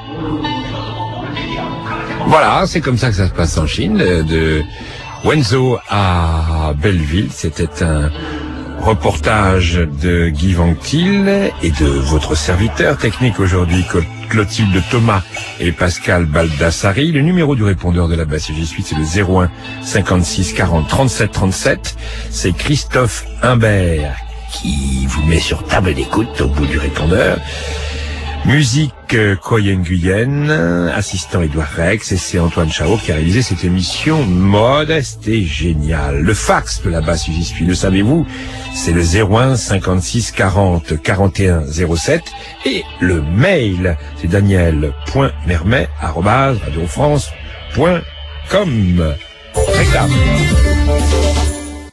Voilà, c'est comme ça que ça se passe en Chine, de Wenzhou à Belleville. C'était un reportage de Guy Vanctil et de votre serviteur technique aujourd'hui, Clotilde Thomas et Pascal Baldassari. Le numéro du répondeur de la base J'y suis, c'est le 01 56 40 37 37. C'est Christophe Imbert qui vous met sur table d'écoute au bout du répondeur. Musique Koyen Nguyen, assistant Édouard Rex, et c'est Antoine Chao qui a réalisé cette émission modeste et géniale. Le fax de la base J'y suis, le savez-vous, c'est le 01 56 40 41 07, et le mail, c'est daniel.mermet@radiofrance.com. Réclame.